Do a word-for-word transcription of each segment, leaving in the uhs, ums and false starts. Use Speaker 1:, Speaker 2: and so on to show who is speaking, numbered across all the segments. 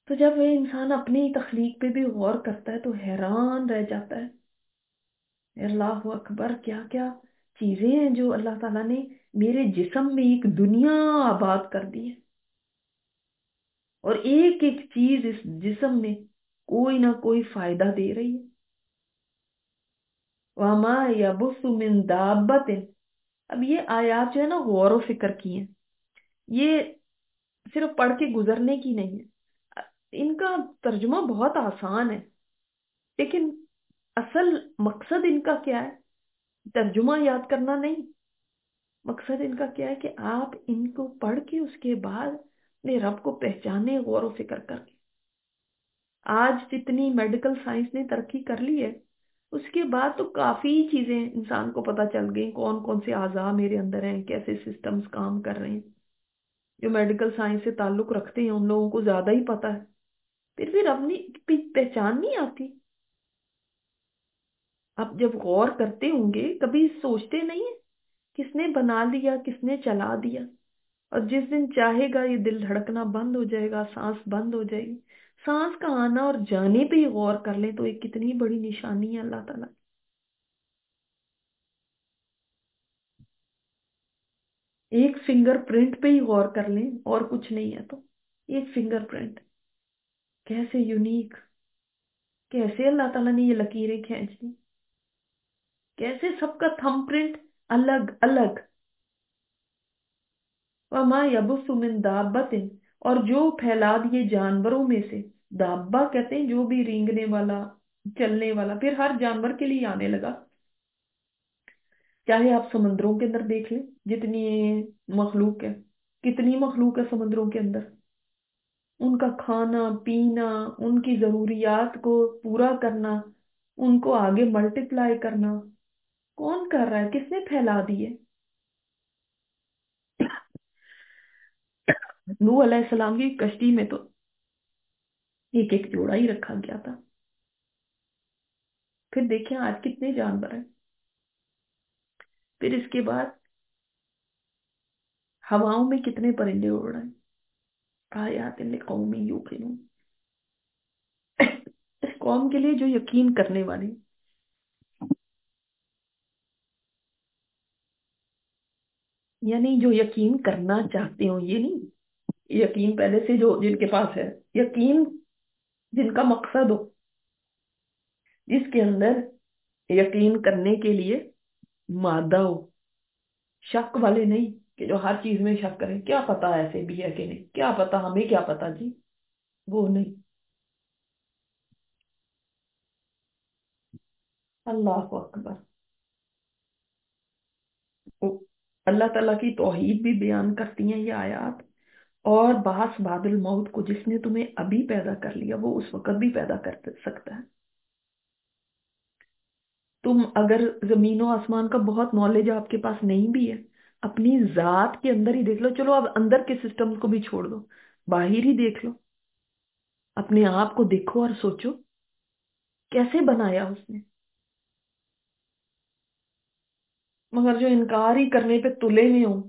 Speaker 1: تو جب وہ انسان اپنی تخلیق پہ بھی غور کرتا ہے تو حیران رہ جاتا ہے. اللہ اکبر، کیا کیا چیزیں ہیں جو اللہ تعالیٰ نے میرے جسم میں ایک دنیا آباد کر دی ہے. اور ایک ایک چیز اس جسم میں کوئی نہ کوئی فائدہ دے رہی ہے. وَمَا يَبُثُ مِن دَابَّةٍ. اب یہ آیات جو ہے نا غور و فکر کی ہیں، یہ صرف پڑھ کے گزرنے کی نہیں ہے. ان کا ترجمہ بہت آسان ہے، لیکن اصل مقصد ان کا کیا ہے؟ ترجمہ یاد کرنا نہیں. مقصد ان کا کیا ہے کہ آپ ان کو پڑھ کے اس کے بعد اپنے رب کو پہچانے غور و فکر کر کے. آج جتنی میڈیکل سائنس نے ترقی کر لی ہے، اس کے بعد تو کافی چیزیں انسان کو پتہ چل گئی، کون کون سے اعضاء میرے اندر ہیں، کیسے سسٹمز کام کر رہے ہیں. جو میڈیکل سائنس سے تعلق رکھتے ہیں ان لوگوں کو زیادہ ہی پتہ ہے. پھر بھی اپنی پہچان نہیں آتی. اب جب غور کرتے ہوں گے کبھی سوچتے نہیں ہیں کس نے بنا لیا، کس نے چلا دیا. اور جس دن چاہے گا یہ دل دھڑکنا بند ہو جائے گا، سانس بند ہو جائے گی. سانس کا آنا اور جانے پہ ہی غور کر لیں تو ایک کتنی بڑی نشانی ہے اللہ تعالیٰ. ایک فنگر پرنٹ پہ ہی غور کر لیں اور کچھ نہیں ہے تو ایک فنگر پرنٹ کیسے یونیک، کیسے اللہ تعالیٰ نے یہ لکیریں کھینچ دی، کیسے سب کا تھم پرنٹ الگ الگ. وَمَا يَبُثُ مِن دَابَّةٍ. اور جو پھیلا دیے جانوروں میں سے. دابا کہتے ہیں جو بھی رینگنے والا، چلنے والا. پھر ہر جانور کے لیے آنے لگا. چاہے آپ سمندروں کے اندر دیکھ لیں جتنی مخلوق ہے، کتنی مخلوق ہے سمندروں کے اندر. ان کا کھانا پینا، ان کی ضروریات کو پورا کرنا، ان کو آگے ملٹیپلائی کرنا کون کر رہا ہے؟ کس نے پھیلا دیے؟ نوح علیہ السلام کی کشتی میں تو ایک ایک جوڑا ہی رکھا گیا تھا. پھر دیکھیں آج کتنے جانور ہیں. پھر اس کے بعد ہواؤں میں کتنے پرندے اڑ رہے ہیں. آیات لقوم یوقنون. اس قوم کے لیے جو یقین کرنے والے، یعنی جو یقین کرنا چاہتے ہو. یہ نہیں یقین پہلے سے جو جن کے پاس ہے، یقین جن کا مقصد ہو، جس کے اندر یقین کرنے کے لیے مادہ ہو. شک والے نہیں کہ جو ہر چیز میں شک کریں، کیا پتا ایسے بھی ہے کہ نہیں، کیا پتا، ہمیں کیا پتا جی. وہ نہیں. اللہ اکبر. اللہ تعالیٰ کی توحید بھی بیان کرتی ہیں یہ آیات. اور باس بعد الموت کو جس نے تمہیں ابھی پیدا کر لیا وہ اس وقت بھی پیدا کر سکتا ہے. تم اگر زمین و آسمان کا بہت نالج آپ کے پاس نہیں بھی ہے، اپنی ذات کے اندر ہی دیکھ لو. چلو اب اندر کے سسٹم کو بھی چھوڑ دو، باہر ہی دیکھ لو. اپنے آپ کو دیکھو اور سوچو کیسے بنایا اس نے. مگر جو انکار ہی کرنے پہ تلے میں ہوں.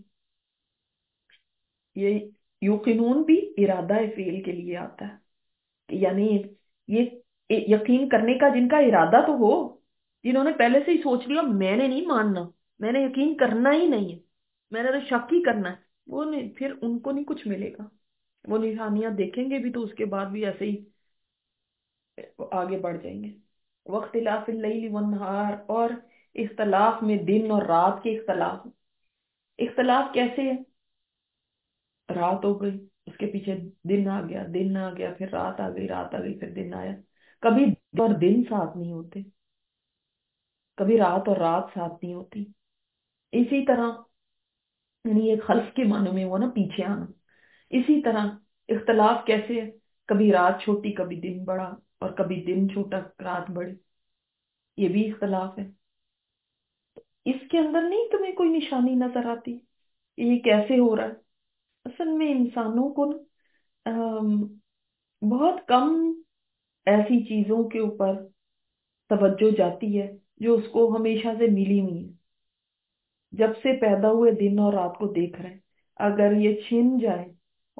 Speaker 1: یہ یوقنون بھی ارادہ فعل کے لیے آتا ہے کہ یعنی یہ یقین کرنے کا جن کا ارادہ تو ہو، جنہوں نے پہلے سے ہی سوچ لیا میں نے نہیں ماننا، میں نے یقین کرنا ہی نہیں ہے، میں نے تو شک ہی کرنا ہے. وہ نہیں، پھر ان کو نہیں کچھ ملے گا. وہ نشانیاں دیکھیں گے بھی تو اس کے بعد بھی ایسے ہی آگے بڑھ جائیں گے. واختلاف اللیل والنہار. اور اختلاف میں دن اور رات کے اختلاف. اختلاف کیسے ہے؟ رات ہو گئی، اس کے پیچھے دن آ گیا، دن آ گیا، پھر رات آ گئی، رات آ گئی، پھر دن آیا. کبھی دن اور دن ساتھ نہیں ہوتے، کبھی رات اور رات ساتھ نہیں ہوتی. اسی طرح یعنی ایک خلف کے معنی میں ہوا نا پیچھے آنا. اسی طرح اختلاف کیسے ہے؟ کبھی رات چھوٹی کبھی دن بڑا، اور کبھی دن چھوٹا رات بڑی. یہ بھی اختلاف ہے. اس کے اندر نہیں تمہیں کوئی نشانی نظر آتی یہ کیسے ہو رہا ہے؟ اصل میں انسانوں کو نا آم، بہت کم ایسی چیزوں کے اوپر توجہ جاتی ہے جو اس کو ہمیشہ سے ملی ہوئی ہے. جب سے پیدا ہوئے دن اور رات کو دیکھ رہے ہیں، اگر یہ چھن جائے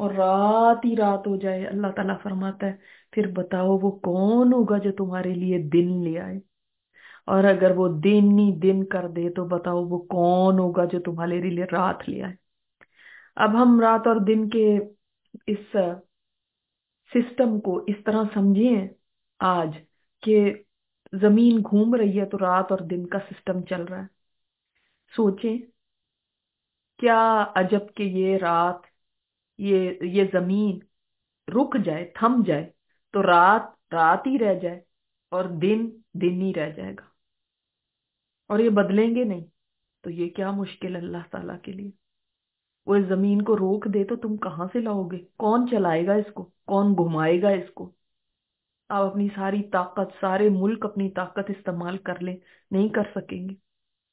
Speaker 1: اور رات ہی رات ہو جائے، اللہ تعالیٰ فرماتا ہے پھر بتاؤ وہ کون ہوگا جو تمہارے لیے دن لے آئے؟ اور اگر وہ دن ہی دن کر دے تو بتاؤ وہ کون ہوگا جو تمہارے لیے رات لے آئے؟ اب ہم رات اور دن کے اس سسٹم کو اس طرح سمجھیں آج کہ زمین گھوم رہی ہے تو رات اور دن کا سسٹم چل رہا ہے. سوچیں کیا عجب کہ یہ رات، یہ یہ زمین رک جائے، تھم جائے تو رات رات ہی رہ جائے اور دن دن ہی رہ جائے گا، اور یہ بدلیں گے نہیں. تو یہ کیا مشکل ہے اللہ تعالیٰ کے لیے. وہ اس زمین کو روک دے تو تم کہاں سے لاؤ گے؟ کون چلائے گا اس کو؟ کون گھمائے گا اس کو؟ آپ اپنی ساری طاقت، سارے ملک اپنی طاقت استعمال کر لیں، نہیں کر سکیں گے.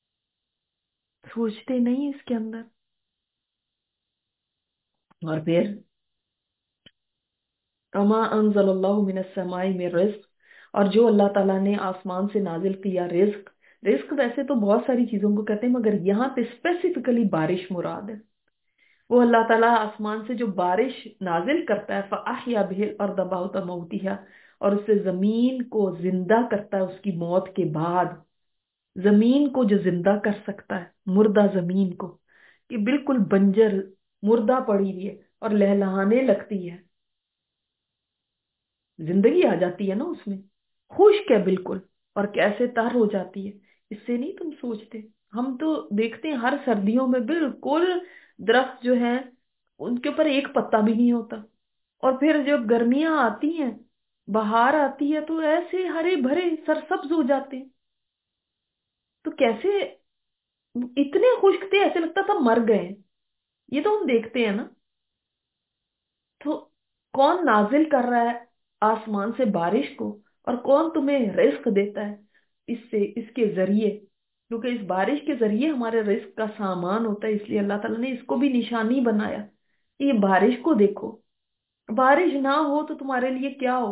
Speaker 1: سوچتے نہیں اس کے اندر. اور پھر اما انزل اللہ من السماء من رزق، اور جو اللہ تعالیٰ نے آسمان سے نازل کیا رزق. رزق ویسے تو بہت ساری چیزوں کو کہتے ہیں، مگر یہاں پہ اسپیسیفکلی بارش مراد ہے. وہ اللہ تعالیٰ آسمان سے جو بارش نازل کرتا ہے فَأَحْيَا بِهِ الْأَرْضَ بَعْدَ مَوْتِهَا، اور اس سے زمین کو زندہ کرتا ہے اس کی موت کے بعد. زمین کو جو زندہ کر سکتا ہے، مردہ زمین کو کہ بالکل بنجر مردہ پڑی ہوئی ہے اور لہلہانے لگتی ہے، زندگی آ جاتی ہے نا اس میں، خشک ہے بالکل اور کیسے تر ہو جاتی ہے. اس سے نہیں تم سوچتے؟ ہم تو دیکھتے ہیں ہر سردیوں میں بالکل درخت جو ہیں ان کے اوپر ایک پتا بھی نہیں ہوتا، اور پھر جب گرمیاں آتی ہیں، بہار آتی ہے تو ایسے ہرے بھرے سرسبز ہو جاتے ہیں. تو کیسے اتنے خشک تھے ایسے لگتا تھا مر گئے ہیں. یہ تو ہم دیکھتے ہیں نا. تو کون نازل کر رہا ہے آسمان سے بارش کو، اور کون تمہیں رزق دیتا ہے اس سے، اس کے ذریعے؟ کیونکہ اس بارش کے ذریعے ہمارے رزق کا سامان ہوتا ہے، اس لیے اللہ تعالیٰ نے اس کو بھی نشانی بنایا. یہ بارش کو دیکھو، بارش نہ ہو تو تمہارے لیے کیا ہو،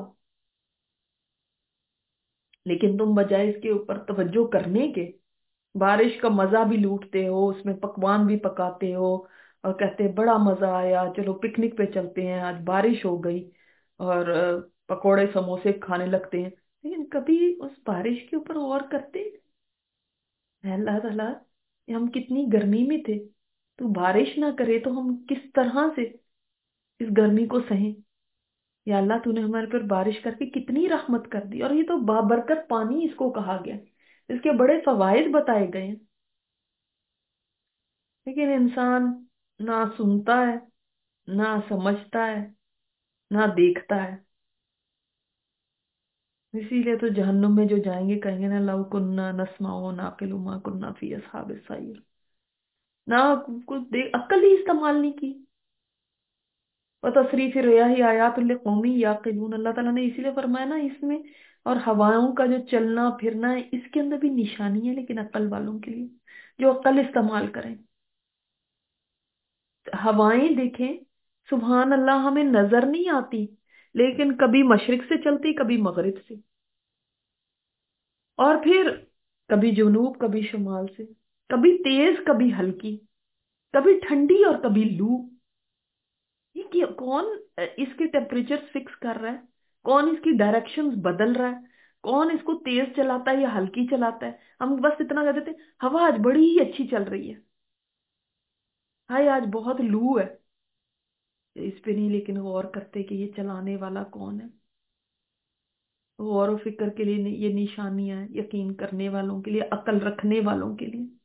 Speaker 1: لیکن تم بجائے اس کے اوپر توجہ کرنے کے بارش کا مزہ بھی لوٹتے ہو، اس میں پکوان بھی پکاتے ہو اور کہتے ہیں بڑا مزہ آیا، چلو پکنک پہ چلتے ہیں، آج بارش ہو گئی، اور آ، پکوڑے سموسے کھانے لگتے ہیں. لیکن کبھی اس بارش کے اوپر غور کرتے ہیں؟ اے اللہ تعالیٰ، یہ ہم کتنی گرمی میں تھے، تو بارش نہ کرے تو ہم کس طرح سے اس گرمی کو سہیں. یا اللہ تو نے ہمارے پر بارش کر کے کتنی رحمت کر دی، اور یہ تو بابرکت پانی اس کو کہا گیا، اس کے بڑے فوائد بتائے گئے ہیں. لیکن انسان نہ سنتا ہے، نہ سمجھتا ہے، نہ دیکھتا ہے. اسی لیے تو جہنم میں جو جائیں گے کہیں گے نا لو کننا نسمع و نعقل ما کننا فی اصحاب السعیر. نہ کچھ دیکھ، عقل ہی استعمال نہیں کی. اور تصریف ریاح آیات لقومی یعقلون، اللہ تعالیٰ نے اسی لیے فرمایا نا اس میں، اور ہواؤں کا جو چلنا پھرنا ہے اس کے اندر بھی نشانی ہے، لیکن عقل والوں کے لیے جو عقل استعمال کریں. ہوائیں دیکھیں، سبحان اللہ، ہمیں نظر نہیں آتی لیکن کبھی مشرق سے چلتی، کبھی مغرب سے، اور پھر کبھی جنوب کبھی شمال سے، کبھی تیز کبھی ہلکی، کبھی ٹھنڈی اور کبھی لو. یہ کیا- کون اس کے ٹیمپریچر فکس کر رہا ہے؟ کون اس کی ڈائریکشن بدل رہا ہے؟ کون اس کو تیز چلاتا ہے یا ہلکی چلاتا ہے؟ ہم بس اتنا کہہ دیتے ہیں ہوا آج بڑی ہی اچھی چل رہی ہے، ہائے آج بہت لو ہے. اس پہ نہیں لیکن غور کرتے کہ یہ چلانے والا کون ہے. غور و فکر کے لیے یہ نشانیاں ہیں، یقین کرنے والوں کے لیے، عقل رکھنے والوں کے لیے.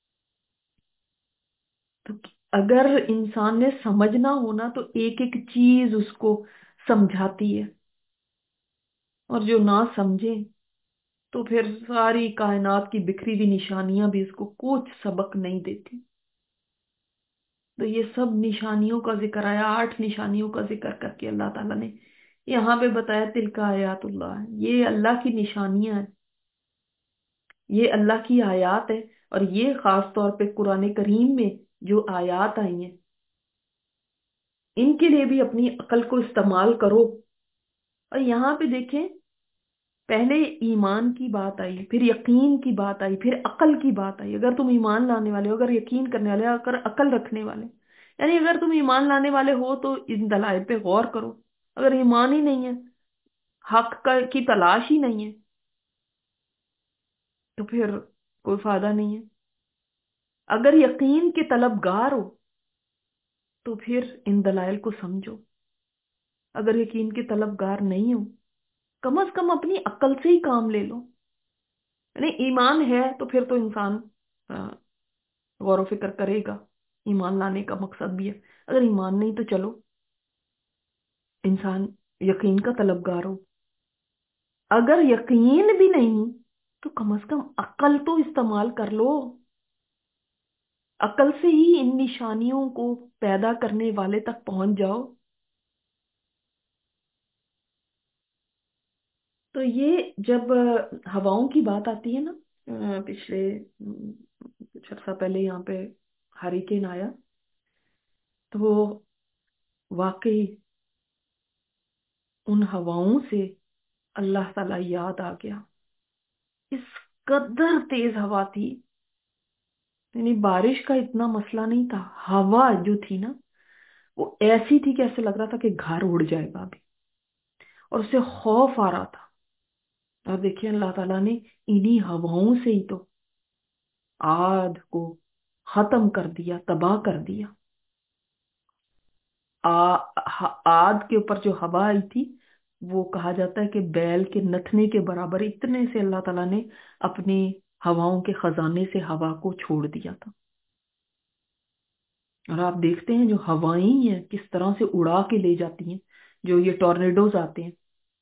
Speaker 1: تو اگر انسان نے سمجھنا ہونا تو ایک ایک چیز اس کو سمجھاتی ہے، اور جو نہ سمجھے تو پھر ساری کائنات کی بکھری ہوئی نشانیاں بھی اس کو کچھ سبق نہیں دیتی. تو یہ سب نشانیوں کا ذکر آیا، آٹھ نشانیوں کا ذکر کر کے اللہ تعالیٰ نے یہاں پہ بتایا تلک آیات اللہ، یہ اللہ کی نشانیاں ہیں، یہ اللہ کی آیات ہے. اور یہ خاص طور پہ قرآن کریم میں جو آیات آئی ہیں ان کے لیے بھی اپنی عقل کو استعمال کرو. اور یہاں پہ دیکھیں، پہلے ایمان کی بات آئی، پھر یقین کی بات آئی، پھر عقل کی بات آئی. اگر تم ایمان لانے والے ہو، اگر یقین کرنے والے ہو، اگر عقل رکھنے والے، यानी अगर तुम ईमान लाने वाले हो तो इन दलाइल पे गौर करो। अगर ईमान ही नहीं है, हक का की तलाश ही नहीं है, तो फिर कोई फायदा नहीं है। अगर यकीन के तलबगार हो तो फिर इन दलाइल को समझो। अगर यकीन के तलबगार नहीं हो, कम अज कम अपनी अक्ल से ही काम ले लो। यानी ईमान है तो फिर तो इंसान अ, गौर व फिक्र करेगा। ईमान लाने का मकसद भी है। अगर ईमान नहीं तो चलो इंसान यकीन का तलबगार हो। अगर यकीन भी नहीं तो कम अज कम अक्ल तो इस्तेमाल कर लो। अक्ल से ही इन निशानियों को पैदा करने वाले तक पहुंच जाओ। तो ये जब अ, हवाओं की बात आती है ना, अ, पिछले अम, कुछ अर्सा पहले यहाँ पे हरिकेन आया, तो वो वाकई उन हवाओं से अल्लाह ताला याद आ गया। इस कदर तेज हवा थी, यानी बारिश का इतना मसला नहीं था, हवा जो थी ना वो ऐसी थी कि ऐसे लग रहा था कि घर उड़ जाएगा अभी, और उससे खौफ आ रहा था। और देखिए अल्लाह ताला ने इन्हीं हवाओं से ही तो आद को खत्म कर दिया, तबाह कर दिया। आ, ह- आद के ऊपर जो हवा आई थी, वो कहा जाता है कि बैल के नथने के बराबर, इतने से अल्लाह ताला ने अपने हवाओं के खजाने से हवा को छोड़ दिया था। और आप देखते हैं जो हवाएं हैं किस तरह से उड़ा के ले जाती हैं। जो ये टॉर्नेडोज आते हैं,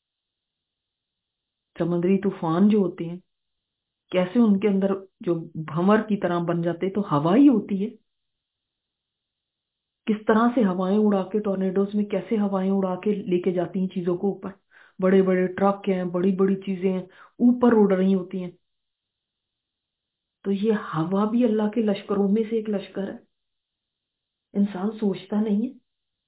Speaker 1: समुद्री तूफान जो होते हैं, कैसे उनके अंदर जो भंवर की तरह बन जाते हैं, तो हवा ही होती है। किस तरह से हवाएं उड़ा के, टॉर्नेडोज में कैसे हवाएं उड़ा के लेके जाती हैं चीजों को ऊपर। बड़े बड़े ट्रक हैं, बड़ी बड़ी चीजें हैं, ऊपर उड़ रही होती हैं। तो ये हवा भी अल्लाह के लश्करों में से एक लश्कर है। इंसान सोचता नहीं है।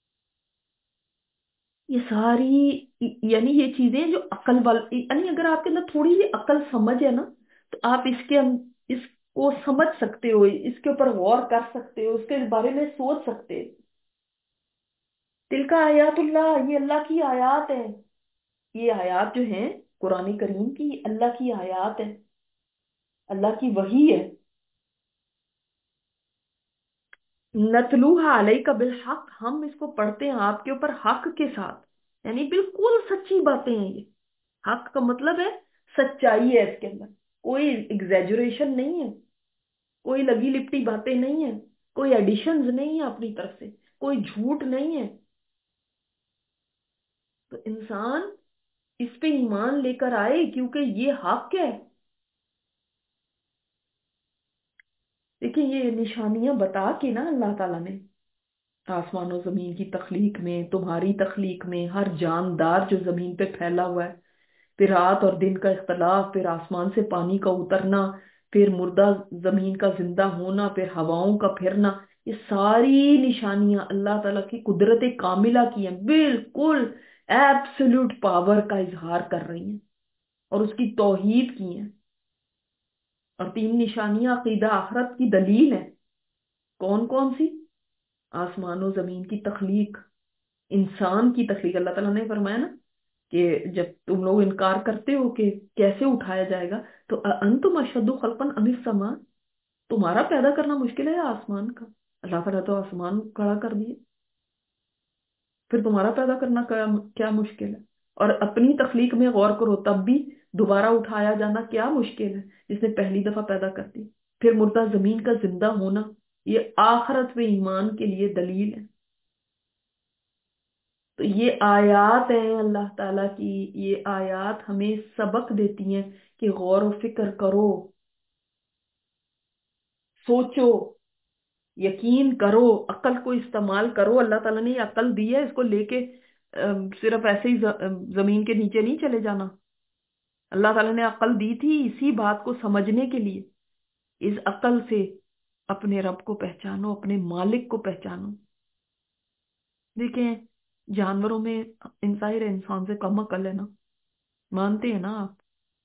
Speaker 1: ये सारी यानी ये चीजें जो अकल वाल यानी अगर आपके अंदर थोड़ी भी अकल समझ है ना, तो आप इसके अं- इसको समझ सकते हो, इसके ऊपर गौर कर सकते हो, इसके बारे में सोच सकते हो। तिल का आयातुल्लाह, ये अल्लाह की आयात है। ये आयात जो है कुरान करीम की, अल्लाह की आयात है, अल्लाह की वही है। नतलूहा अलैका बिलहक, हम इसको पढ़ते हैं आपके ऊपर हक के साथ। यानी बिल्कुल सच्ची बातें हैं ये। हक का मतलब है सच्चाई है इसके अंदर, कोई एग्जेजुरेशन नहीं है, कोई लगी लिपटी बातें नहीं है, कोई एडिशंस नहीं है अपनी तरफ से, कोई झूठ नहीं है। तो इंसान इस पे ईमान लेकर आए क्योंकि ये हक है। देखिए ये निशानियां बता के ना अल्लाह ताला ने आसमान और जमीन की तख्लीक में, तुम्हारी तख्लीक में, हर जानदार जो जमीन पे फैला हुआ है, फिर रात और दिन का इख्तलाफ, फिर आसमान से पानी का उतरना, फिर मुर्दा जमीन का जिंदा होना, फिर हवाओं का फिरना, ये सारी निशानियां अल्लाह ताला की कुदरत कामिला की हैं, बिल्कुल एब्सोल्यूट पावर का इजहार कर रही हैं और उसकी तौहीद की हैं। और तीन निशानियां अकीदा आखरत की दलील है। कौन कौन सी? आसमान और जमीन की तख्लीक, इंसान की तख्लीक। अल्लाह ताला ने फरमाया ना कि जब तुम लोग इनकार करते हो कि कैसे उठाया जाएगा, तो अंतुम अशद्दु खल्कन अमिस समा, तुम्हारा पैदा करना मुश्किल है या आसमान का? अल्लाह ताला तो आसमान खड़ा कर दिए, फिर तुम्हारा पैदा करना क्या क्या मुश्किल है? और अपनी तख्लीक में गौर करो, तब भी दोबारा उठाया जाना क्या मुश्किल है जिसने पहली दफा पैदा कर दी। फिर मुर्दा जमीन का जिंदा होना, ये आखरत में ईमान के लिए दलील है। तो ये आयात है अल्लाह ताला की। ये आयात हमें सबक देती हैं कि गौर व फिक्र करो, सोचो, यकीन करो, अक्ल को इस्तेमाल करो। अल्लाह ताला ने ये अक्ल दी है, इसको लेके अम, सिर्फ ऐसे ही ज- अम, जमीन के नीचे नहीं चले जाना। अल्लाह ताला ने अक्ल दी थी इसी बात को समझने के लिए। इस अक्ल से अपने रब को पहचानो, अपने मालिक को पहचानो। देखें जानवरों में इंसान इंसान से कम अक्ल है ना, मानते हैं ना आप?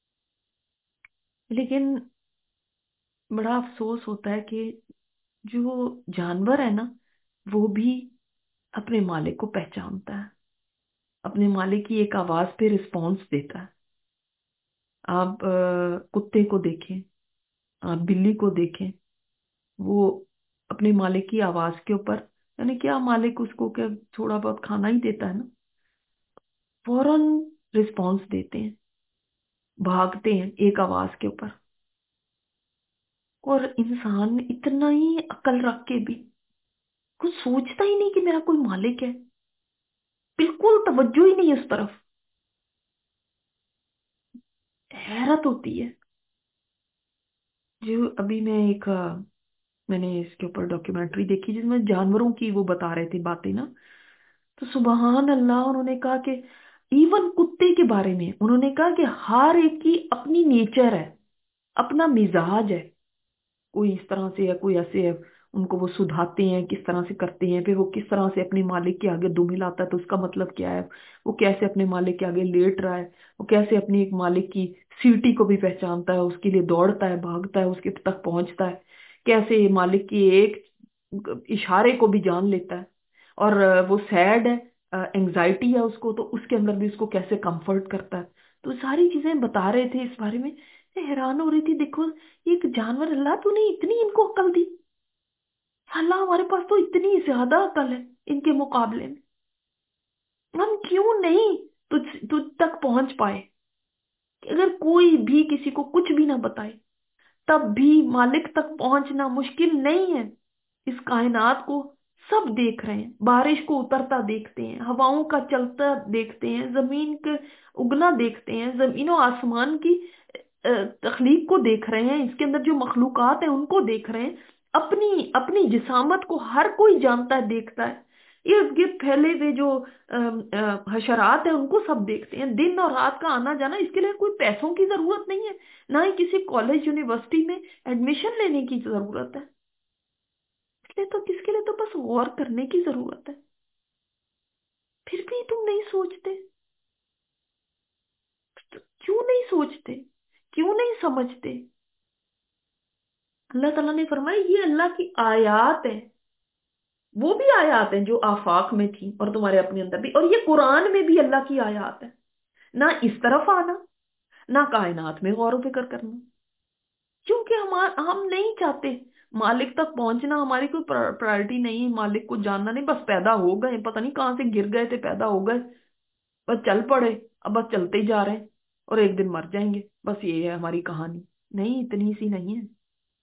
Speaker 1: लेकिन बड़ा अफसोस होता है कि जो जानवर है ना, وہ بھی اپنے مالک کو پہچانتا ہے، اپنے مالک کی ایک آواز پہ رسپانس دیتا ہے۔ آپ آ، کتے کو دیکھیں، آپ بلی کو دیکھیں، وہ اپنے مالک کی آواز کے اوپر، یعنی کیا مالک اس کو کیا تھوڑا بہت کھانا ہی دیتا ہے نا، فوراً رسپانس دیتے ہیں، بھاگتے ہیں ایک آواز کے اوپر۔ اور انسان اتنا ہی عقل رکھ کے بھی کچھ سوچتا ہی نہیں کہ میرا کوئی مالک ہے، بالکل توجہ ہی نہیں اس طرف۔ حیرت ہوتی ہے۔ جو ابھی میں ایک آ، میں نے اس کے اوپر ڈاکیومنٹری دیکھی جس میں جانوروں کی وہ بتا رہے تھے باتیں نا، تو سبحان اللہ انہوں نے کہا کہ ایون کتے کے بارے میں انہوں نے کہا کہ ہر ایک کی اپنی نیچر ہے، اپنا مزاج ہے، کوئی اس طرح سے ہے، کوئی ایسے ہے، ان کو وہ سدھاتے ہیں، کس طرح سے کرتے ہیں، پھر وہ کس طرح سے اپنے مالک کے آگے دم ہلاتا ہے تو اس کا مطلب کیا ہے، وہ کیسے اپنے مالک کے آگے لیٹ رہا ہے، وہ کیسے اپنی ایک مالک کی سیٹی کو بھی پہچانتا ہے، اس کے لیے دوڑتا ہے، بھاگتا ہے، اس کے تک پہنچتا ہے، کیسے مالک کی ایک اشارے کو بھی جان لیتا ہے، اور وہ سیڈ ہے، انگزائٹی ہے اس کو، تو اس کے اندر بھی اس کو کیسے کمفرٹ کرتا ہے۔ تو ساری چیزیں بتا رہے تھے اس بارے میں، میں حیران ہو رہی تھی، دیکھو ایک جانور، اللہ تو نے اتنی ان کو عقل دی، اللہ ہمارے پاس تو اتنی زیادہ عقل ہے ان کے مقابلے میں، ہم کیوں نہیں تجھ تجھ تک پہنچ پائے؟ کہ اگر کوئی بھی کسی کو کچھ بھی نہ بتائے تب بھی مالک تک پہنچنا مشکل نہیں ہے۔ اس کائنات کو سب دیکھ رہے ہیں، بارش کو اترتا دیکھتے ہیں، ہواؤں کا چلتا دیکھتے ہیں، زمین کے اگنا دیکھتے ہیں، زمین و آسمان کی تخلیق کو دیکھ رہے ہیں، اس کے اندر جو مخلوقات ہیں ان کو دیکھ رہے ہیں، اپنی اپنی جسامت کو ہر کوئی جانتا ہے، دیکھتا ہے، ارد گرد پھیلے ہوئے جو حشرات ہیں ان کو سب دیکھتے ہیں، دن اور رات کا آنا جانا، اس کے لیے کوئی پیسوں کی ضرورت نہیں ہے، نہ ہی کسی کالج یونیورسٹی میں ایڈمیشن لینے کی ضرورت ہے، اس لیے تو کس کے لیے تو بس غور کرنے کی ضرورت ہے۔ پھر بھی تم نہیں سوچتے، کیوں نہیں سوچتے، کیوں نہیں سمجھتے؟ اللہ تعالیٰ نے فرمایا یہ اللہ کی آیات ہے، وہ بھی آیات ہیں جو آفاق میں تھی اور تمہارے اپنے اندر بھی، اور یہ قرآن میں بھی اللہ کی آیات ہے، نہ اس طرف آنا، نہ کائنات میں غور و فکر کرنا، کیونکہ ہم ہم نہیں چاہتے مالک تک پہنچنا، ہماری کوئی پرائرٹی نہیں، مالک کو جاننا نہیں، بس پیدا ہو گئے، پتہ نہیں کہاں سے گر گئے تھے، پیدا ہو گئے، بس چل پڑے، اب بس چلتے ہی جا رہے ہیں اور ایک دن مر جائیں گے، بس یہ ہے ہماری کہانی۔ نہیں، اتنی سی نہیں ہے۔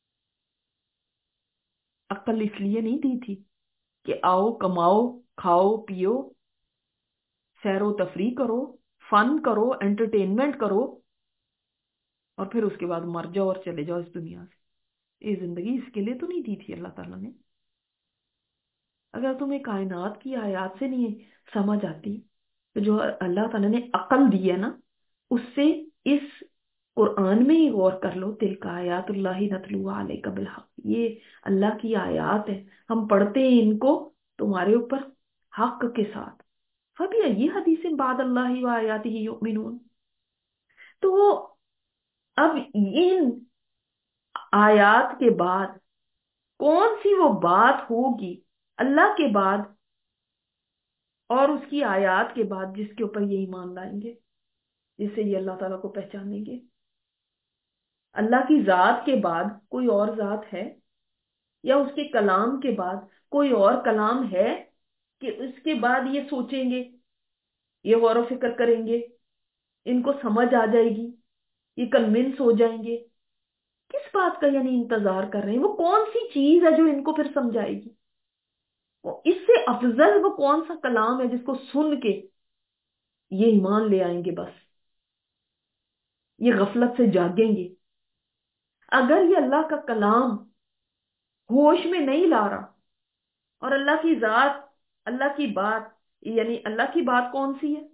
Speaker 1: عقل اس لیے نہیں دی تھی کہ آؤ کماؤ، کھاؤ پیو، سیر و تفریح کرو، فن کرو، انٹرٹینمنٹ کرو، اور پھر اس کے بعد مر جاؤ اور چلے جاؤ اس دنیا سے۔ یہ زندگی اس کے لیے تو نہیں دی تھی اللہ تعالیٰ نے۔ اگر تمہیں کائنات کی آیات سے نہیں سمجھ آتی تو جو اللہ تعالیٰ نے عقل دی ہے نا، اس سے اس قرآن میں ہی غور کر لو، تلک آیات اللہ نتلوہا علیک بالحق، یہ اللہ کی آیات ہے، ہم پڑھتے ہیں ان کو تمہارے اوپر حق کے ساتھ۔ فَبِأَيِّ حَدِيثٍ بَعْدَ اللَّهِ وَآيَاتِهِ يُؤْمِنُونَ۔ تو اب ان آیات کے بعد کون سی وہ بات ہوگی اللہ کے بعد اور اس کی آیات کے بعد جس کے اوپر یہ ایمان لائیں گے، جس سے یہ اللہ تعالیٰ کو پہچانیں گے؟ اللہ کی ذات کے بعد کوئی اور ذات ہے، یا اس کے کلام کے بعد کوئی اور کلام ہے کہ اس کے بعد یہ سوچیں گے، یہ غور و فکر کریں گے، ان کو سمجھ آ جائے گی، یہ کنونس ہو جائیں گے؟ کس بات کا یعنی انتظار کر رہے ہیں؟ وہ کون سی چیز ہے جو ان کو پھر سمجھائے گی؟ وہ اس سے افضل وہ کون سا کلام ہے جس کو سن کے یہ ایمان لے آئیں گے، بس یہ غفلت سے جاگیں گے؟ اگر یہ اللہ کا کلام ہوش میں نہیں لا رہا، اور اللہ کی ذات، اللہ کی بات، یعنی اللہ کی بات کون سی ہے؟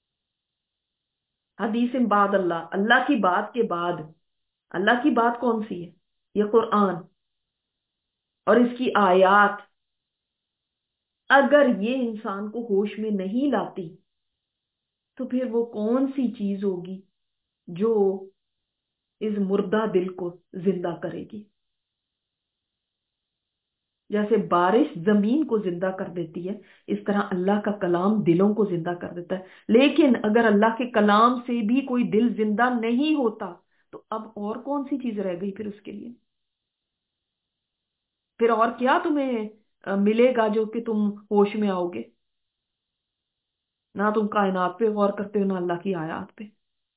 Speaker 1: حدیث بعد اللہ، اللہ کی بات کے بعد اللہ کی بات کون سی ہے؟ یہ قرآن اور اس کی آیات۔ اگر یہ انسان کو ہوش میں نہیں لاتی تو پھر وہ کون سی چیز ہوگی جو اس مردہ دل کو زندہ کرے گی؟ جیسے بارش زمین کو زندہ کر دیتی ہے، اس طرح اللہ کا کلام دلوں کو زندہ کر دیتا ہے۔ لیکن اگر اللہ کے کلام سے بھی کوئی دل زندہ نہیں ہوتا تو اب اور کون سی چیز رہ گئی پھر اس کے لیے؟ پھر اور کیا تمہیں آ، ملے گا جو کہ تم ہوش میں آؤ گے؟ نہ تم کائنات پہ غور کرتے ہو، نہ اللہ کی آیات پہ۔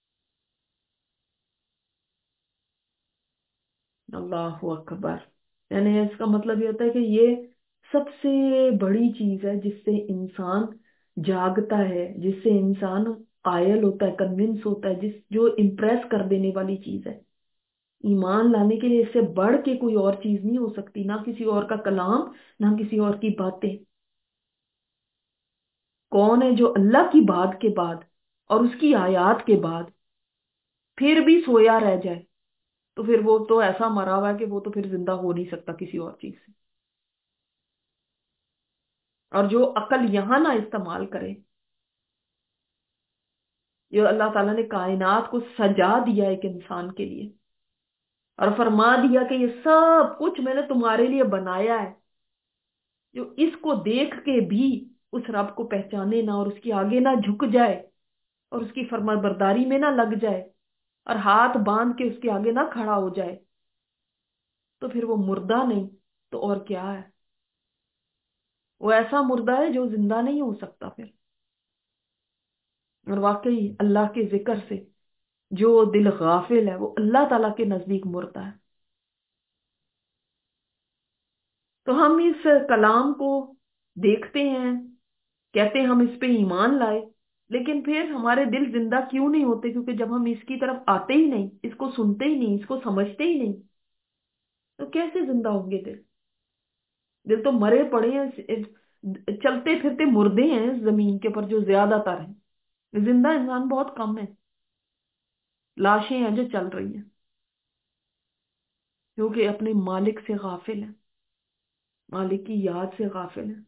Speaker 1: اللہ اکبر! یعنی اس کا مطلب یہ ہوتا ہے کہ یہ سب سے بڑی چیز ہے جس سے انسان جاگتا ہے، جس سے انسان قائل ہوتا ہے، کنونس ہوتا ہے، جس جو امپریس کر دینے والی چیز ہے۔ ایمان لانے کے لیے اس سے بڑھ کے کوئی اور چیز نہیں ہو سکتی، نہ کسی اور کا کلام، نہ کسی اور کی باتیں۔ کون ہے جو اللہ کی بات کے بعد اور اس کی آیات کے بعد پھر بھی سویا رہ جائے؟ تو پھر وہ تو ایسا مرا ہوا ہے کہ وہ تو پھر زندہ ہو نہیں سکتا کسی اور چیز سے۔ اور جو عقل یہاں نہ استعمال کرے، جو اللہ تعالیٰ نے کائنات کو سجا دیا ایک انسان کے لیے اور فرما دیا کہ یہ سب کچھ میں نے تمہارے لیے بنایا ہے، جو اس کو دیکھ کے بھی اس رب کو پہچانے نہ اور اس کی آگے نہ جھک جائے اور اس کی فرما برداری میں نہ لگ جائے اور ہاتھ باندھ کے اس کے آگے نہ کھڑا ہو جائے، تو پھر وہ مردہ نہیں تو اور کیا ہے؟ وہ ایسا مردہ ہے جو زندہ نہیں ہو سکتا پھر۔ اور واقعی اللہ کے ذکر سے جو دل غافل ہے وہ اللہ تعالیٰ کے نزدیک مردہ ہے۔ تو ہم اس کلام کو دیکھتے ہیں، کہتے ہیں ہم اس پہ ایمان لائے، لیکن پھر ہمارے دل زندہ کیوں نہیں ہوتے؟ کیونکہ جب ہم اس کی طرف آتے ہی نہیں، اس کو سنتے ہی نہیں، اس کو سمجھتے ہی نہیں، تو کیسے زندہ ہوں گے دل؟ دل تو مرے پڑے ہیں، چلتے پھرتے مردے ہیں اس زمین کے اوپر جو زیادہ تر ہیں، زندہ انسان بہت کم ہے، لاشیں ہیں جو چل رہی ہیں کیونکہ اپنے مالک سے غافل ہیں، مالک کی یاد سے غافل ہیں۔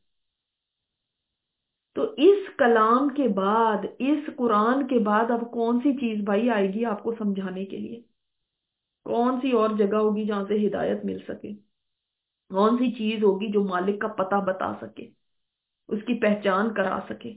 Speaker 1: تو اس کلام کے بعد، اس قرآن کے بعد اب کون سی چیز بھائی آئے گی آپ کو سمجھانے کے لیے؟ کون سی اور جگہ ہوگی جہاں سے ہدایت مل سکے؟ کون سی چیز ہوگی جو مالک کا پتہ بتا سکے، اس کی پہچان کرا سکے؟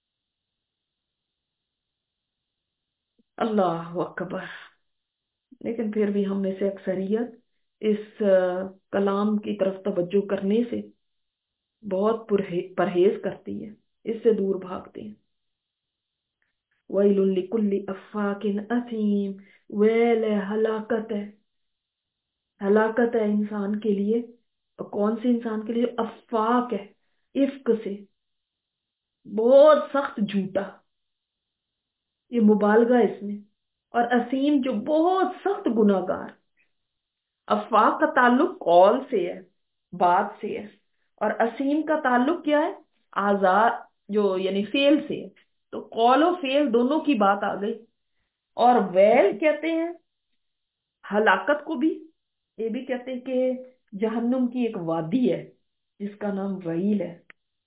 Speaker 1: اللہ اکبر! لیکن پھر بھی ہم میں سے اکثریت اس آ، کلام کی طرف توجہ کرنے سے بہت پرہے- پرہیز کرتی ہے، اس سے دور بھاگتے ہیں۔ وَيْلٌ لِكُلِّ أَفَّاكٍ أَثِيمٍ! ویل ہے، ہلاکت ہے، ہلاکت ہے انسان کے لیے۔ اور کون سے انسان کے لیے؟ افاک ہے، افک سے، بہت سخت جھوٹا، یہ مبالغہ اس میں۔ اور اسیم جو بہت سخت گناہ گار۔ افاق کا تعلق قول سے ہے، بات سے ہے، اور اسیم کا تعلق کیا ہے؟ آزاد، جو یعنی فعل سے ہے۔ تو قول و فعل دونوں کی بات آ گئی۔ اور ویل کہتے ہیں ہلاکت کو بھی، یہ بھی کہتے ہیں کہ جہنم کی ایک وادی ہے جس کا نام ویل ہے۔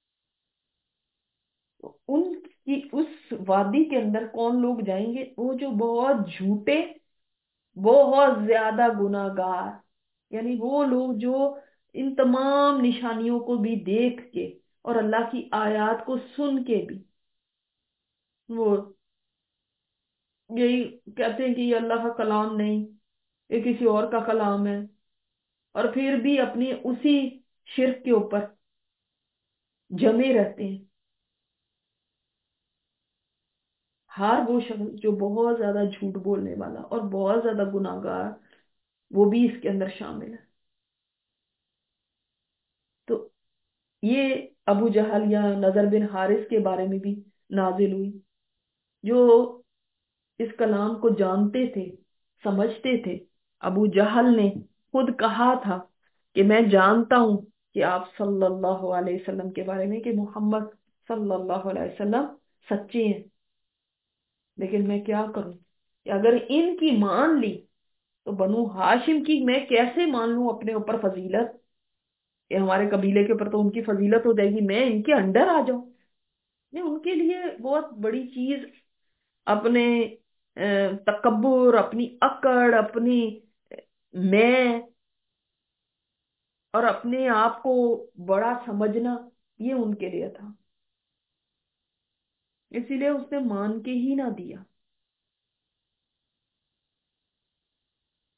Speaker 1: ان کی اس وادی کے اندر کون لوگ جائیں گے؟ وہ جو بہت جھوٹے، بہت زیادہ گناہ گار، یعنی وہ لوگ جو ان تمام نشانیوں کو بھی دیکھ کے اور اللہ کی آیات کو سن کے بھی وہ یہی کہتے ہیں کہ یہ اللہ کا کلام نہیں، یہ کسی اور کا کلام ہے، اور پھر بھی اپنی اسی شرک کے اوپر جمے رہتے ہیں۔ ہر وہ شخص جو بہت زیادہ جھوٹ بولنے والا اور بہت زیادہ گناہ گار، وہ بھی اس کے اندر شامل ہے۔ تو یہ ابو جہل یا نذر بن حارث کے بارے میں بھی نازل ہوئی، جو اس کلام کو جانتے تھے، سمجھتے تھے۔ ابو جہل نے خود کہا تھا کہ میں جانتا ہوں کہ آپ صلی اللہ علیہ وسلم کے بارے میں، کہ محمد صلی اللہ علیہ وسلم سچے ہیں، لیکن میں کیا کروں کہ اگر ان کی مان لی تو بنو ہاشم کی میں کیسے مان لوں اپنے اوپر فضیلت؟ کہ ہمارے قبیلے کے اوپر تو ان کی فضیلت ہو جائے گی، میں ان کے انڈر آ جاؤں؟ یہ ان کے لیے بہت بڑی چیز، اپنے اہ، تکبر، اپنی اکڑ، اپنی میں और अपने आप को बड़ा समझना, ये उनके लिए था। इसीलिए उसने मान के ही ना दिया।